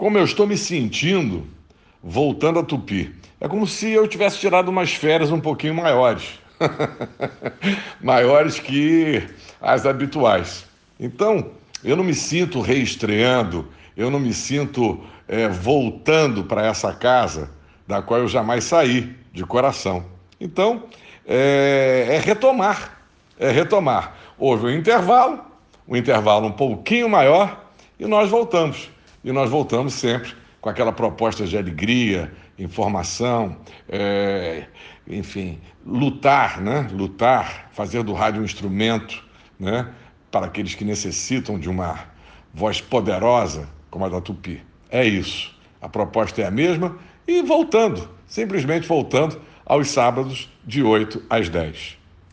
Como eu estou me sentindo voltando a Tupi? É como se eu tivesse tirado umas férias um pouquinho maiores, maiores que as habituais. Então, eu não me sinto reestreando, eu não me sinto voltando para essa casa da qual eu jamais saí de coração. Então, é retomar, é retomar. Houve um intervalo um pouquinho maior, e nós voltamos. E nós voltamos sempre com aquela proposta de alegria, informação, enfim, lutar, né? Lutar, fazer do rádio um instrumento, né? Para aqueles que necessitam de uma voz poderosa como a da Tupi. É isso. A proposta é a mesma e voltando, simplesmente voltando aos sábados de 8 às 10.